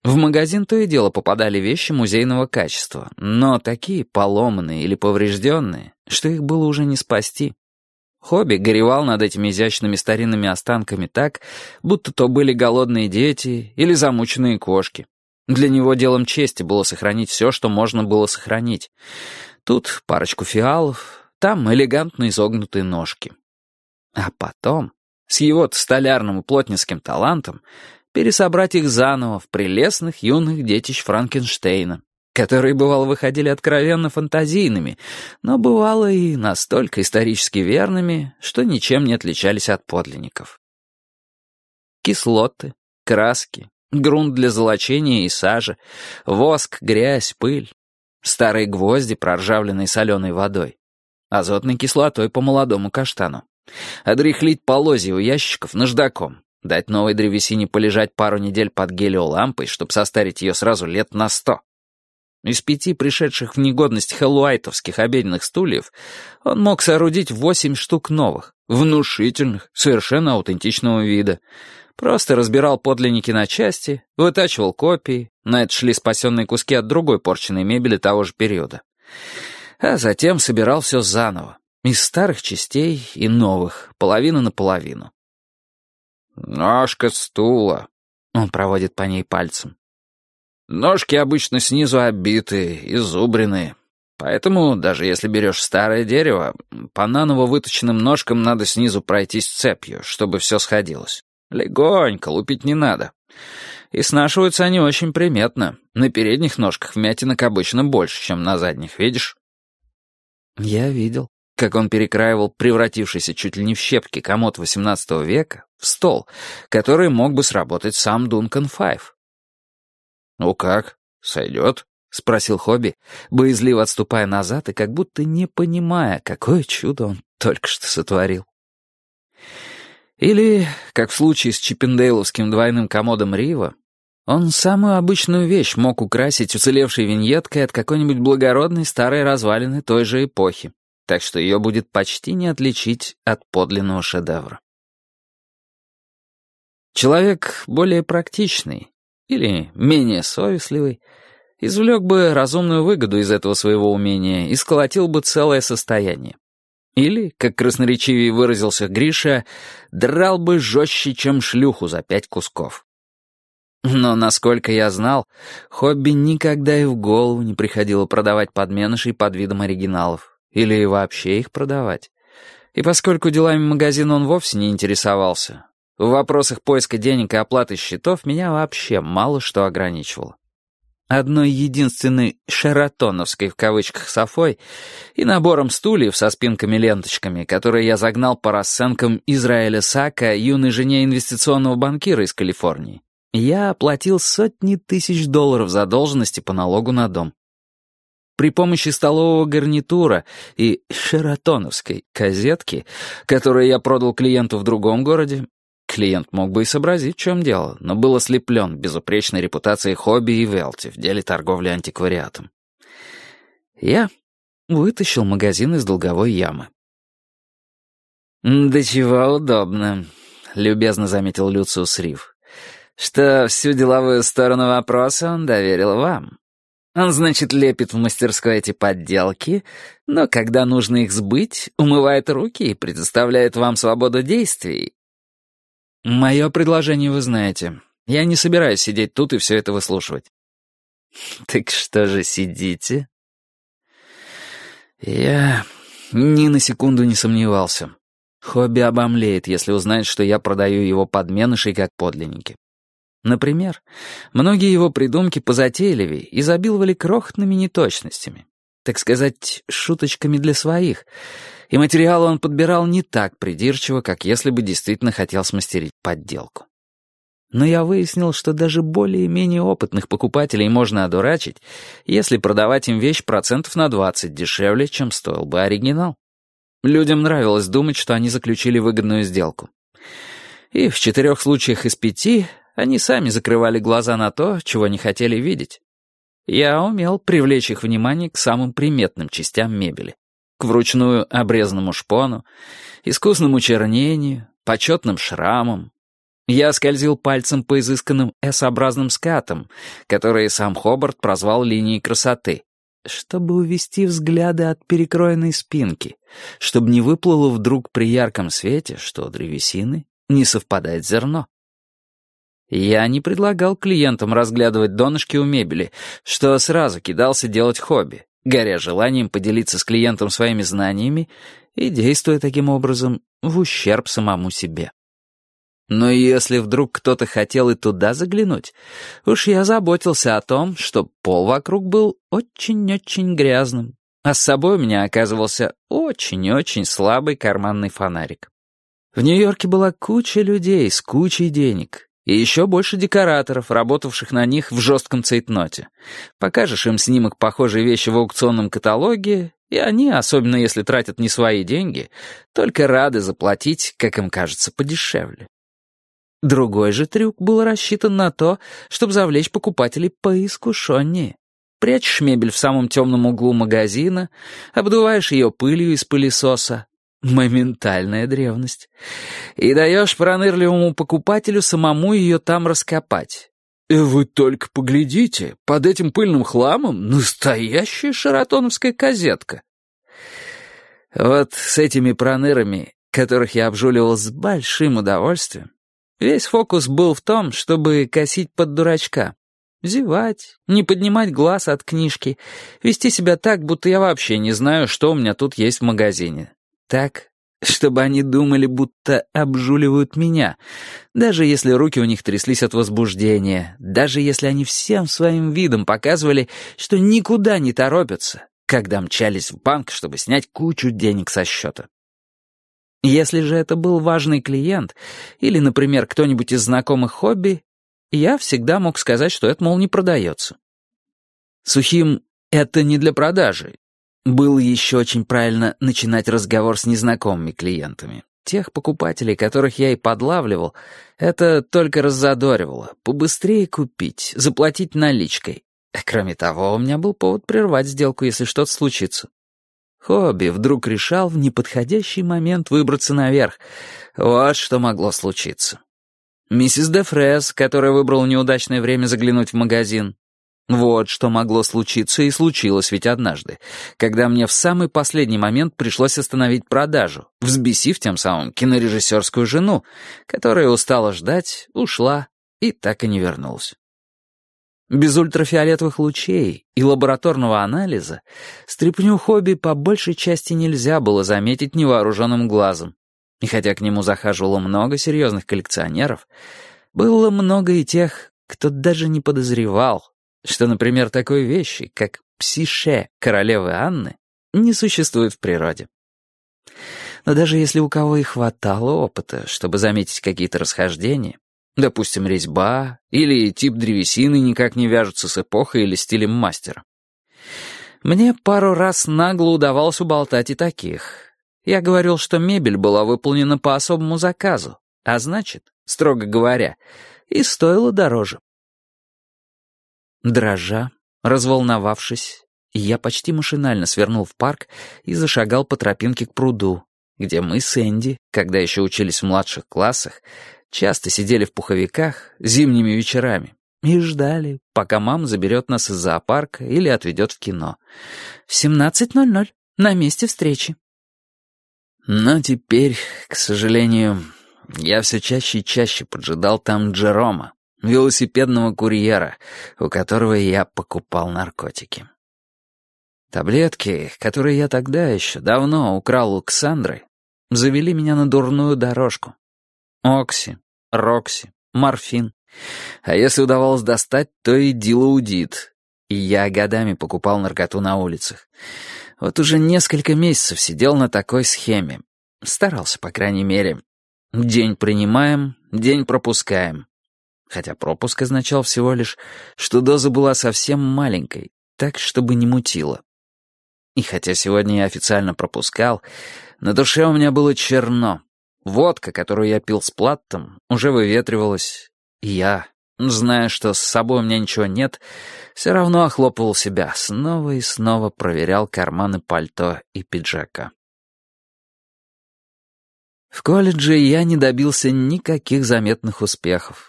В магазин то и дело попадали вещи музейного качества, но такие поломанные или поврежденные, что их было уже не спасти. Хобби горевал над этими изящными старинными останками так, будто то были голодные дети или замученные кошки. Для него делом чести было сохранить все, что можно было сохранить. Тут парочку фиалов, там элегантно изогнутые ножки. А потом, с его столярным и плотницким талантом, пересобрать их заново в прелестных юных детищ Франкенштейна, которые, бывало, выходили откровенно фантазийными, но, бывало, и настолько исторически верными, что ничем не отличались от подлинников. Кислоты, краски, грунт для золочения и сажи, воск, грязь, пыль, старые гвозди, проржавленные соленой водой, азотной кислотой по молодому каштану, отряхлить полозья у ящиков наждаком, дать новой древесине полежать пару недель под гелиолампой, чтобы состарить ее сразу лет на 100. Из 5 пришедших в негодность хеллуайтовских обеденных стульев он мог соорудить 8 штук новых, внушительных, совершенно аутентичного вида. Просто разбирал подлинники на части, вытачивал копии, на это шли спасенные куски от другой порченной мебели того же периода. А затем собирал все заново, из старых частей и новых, половина на половину. «Ножка стула», — он проводит по ней пальцем. «Ножки обычно снизу оббитые, изубренные. Поэтому, даже если берешь старое дерево, по наново выточенным ножкам надо снизу пройтись цепью, чтобы все сходилось. Легонько, лупить не надо. И снашиваются они очень приметно. На передних ножках вмятинок обычно больше, чем на задних, видишь?» Я видел, как он перекраивал превратившийся чуть ли не в щепки комод XVIII века в стол, который мог бы сработать сам Дункан Файв. «Ну как, сойдет?» — спросил Хобби, боязливо отступая назад и как будто не понимая, какое чудо он только что сотворил. Или, как в случае с чиппендейловским двойным комодом Рива, он самую обычную вещь мог украсить уцелевшей виньеткой от какой-нибудь благородной старой развалины той же эпохи, так что ее будет почти не отличить от подлинного шедевра. Человек более практичный или менее совестливый извлек бы разумную выгоду из этого своего умения и сколотил бы целое состояние. Или, как красноречивее выразился Гриша, драл бы жестче, чем шлюху за 5 кусков. Но, насколько я знал, Хобби никогда и в голову не приходило продавать подменышей под видом оригиналов. Или вообще их продавать. И поскольку делами магазина он вовсе не интересовался, в вопросах поиска денег и оплаты счетов меня вообще мало что ограничивало. Одной единственной «шератоновской» в кавычках софой и набором стульев со спинками-ленточками, которые я загнал по расценкам Израиля Сака, юной жене инвестиционного банкира из Калифорнии, я оплатил сотни тысяч долларов задолженности по налогу на дом. При помощи столового гарнитура и шератоновской козетки, которую я продал клиенту в другом городе, клиент мог бы и сообразить, в чем дело, но был ослеплен безупречной репутацией Хобби и Велти в деле торговли антиквариатом. Я вытащил магазин из долговой ямы. «Да чего удобно», — любезно заметил Люциус Рив, «что всю деловую сторону вопроса он доверил вам. Он, значит, лепит в мастерской эти подделки, но когда нужно их сбыть, умывает руки и предоставляет вам свободу действий». «Мое предложение вы знаете. Я не собираюсь сидеть тут и все это выслушивать». «Так что же сидите?» Я ни на секунду не сомневался. Хобби обомлеет, если узнает, что я продаю его подменышей как подлинники. Например, многие его придумки позатейливей изобиловали крохотными неточностями, так сказать, шуточками для своих, и материал он подбирал не так придирчиво, как если бы действительно хотел смастерить подделку. Но я выяснил, что даже более-менее опытных покупателей можно одурачить, если продавать им вещь 20% дешевле, чем стоил бы оригинал. Людям нравилось думать, что они заключили выгодную сделку. И в 4 случаях из 5 они сами закрывали глаза на то, чего не хотели видеть. Я умел привлечь их внимание к самым приметным частям мебели. К вручную обрезанному шпону, искусному чернению, почетным шрамам. Я скользил пальцем по изысканным S-образным скатам, которые сам Хобарт прозвал линией красоты, чтобы увести взгляды от перекроенной спинки, чтобы не выплыло вдруг при ярком свете, что у древесины не совпадает зерно. Я не предлагал клиентам разглядывать донышки у мебели, что сразу кидался делать хобби, горя желанием поделиться с клиентом своими знаниями и действуя таким образом в ущерб самому себе. Но если вдруг кто-то хотел и туда заглянуть, уж я заботился о том, что пол вокруг был очень-очень грязным, а с собой у меня оказывался очень-очень слабый карманный фонарик. В Нью-Йорке была куча людей с кучей денег, и еще больше декораторов, работавших на них в жестком цейтноте. Покажешь им снимок похожей вещи в аукционном каталоге, и они, особенно если тратят не свои деньги, только рады заплатить, как им кажется, подешевле. Другой же трюк был рассчитан на то, чтобы завлечь покупателей поискушеннее. Прячешь мебель в самом темном углу магазина, обдуваешь ее пылью из пылесоса. Моментальная древность. И даешь пронырливому покупателю самому ее там раскопать. И вы только поглядите, под этим пыльным хламом настоящая шаратоновская козетка. Вот с этими пронырами, которых я обжуливал с большим удовольствием, весь фокус был в том, чтобы косить под дурачка. Зевать, не поднимать глаз от книжки, вести себя так, будто я вообще не знаю, что у меня тут есть в магазине. Так, чтобы они думали, будто обжуливают меня, даже если руки у них тряслись от возбуждения, даже если они всем своим видом показывали, что никуда не торопятся, когда мчались в банк, чтобы снять кучу денег со счета. Если же это был важный клиент или, например, кто-нибудь из знакомых хобби, я всегда мог сказать, что это, мол, не продается. Сухим «это не для продажи». Было еще очень правильно начинать разговор с незнакомыми клиентами. Тех покупателей, которых я и подлавливал, это только раззадоривало. Побыстрее купить, заплатить наличкой. Кроме того, у меня был повод прервать сделку, если что-то случится. Хобби вдруг решал в неподходящий момент выбраться наверх. Вот что могло случиться. Миссис де Фрез, которая выбрала неудачное время заглянуть в магазин. Вот что могло случиться и случилось ведь однажды, когда мне в самый последний момент пришлось остановить продажу, взбесив тем самым кинорежиссерскую жену, которая устала ждать, ушла и так и не вернулась. Без ультрафиолетовых лучей и лабораторного анализа стряпню хобби по большей части нельзя было заметить невооруженным глазом. И хотя к нему захаживало много серьезных коллекционеров, было много и тех, кто даже не подозревал, что, например, такой вещи, как псише королевы Анны, не существует в природе. Но даже если у кого и хватало опыта, чтобы заметить какие-то расхождения, допустим, резьба или тип древесины никак не вяжутся с эпохой или стилем мастера, мне пару раз нагло удавалось уболтать и таких. Я говорил, что мебель была выполнена по особому заказу, а значит, строго говоря, и стоила дороже. Дрожа, разволновавшись, я почти машинально свернул в парк и зашагал по тропинке к пруду, где мы с Энди, когда еще учились в младших классах, часто сидели в пуховиках зимними вечерами и ждали, пока мама заберет нас из зоопарка или отведет в кино. В 17:00 на месте встречи. Но теперь, к сожалению, я все чаще и чаще поджидал там Джерома, велосипедного курьера, у которого я покупал наркотики. Таблетки, которые я тогда еще давно украл у Ксандры, завели меня на дурную дорожку. Окси, Рокси, морфин. А если удавалось достать, то и дилаудид. И я годами покупал наркоту на улицах. Вот уже несколько месяцев сидел на такой схеме. Старался, по крайней мере. День принимаем, день пропускаем. Хотя пропуск означал всего лишь, что доза была совсем маленькой, так, чтобы не мутило. И хотя сегодня я официально пропускал, на душе у меня было черно. Водка, которую я пил с Платтом, уже выветривалась. И я, зная, что с собой у меня ничего нет, все равно охлопывал себя, снова и снова проверял карманы пальто и пиджака. В колледже я не добился никаких заметных успехов.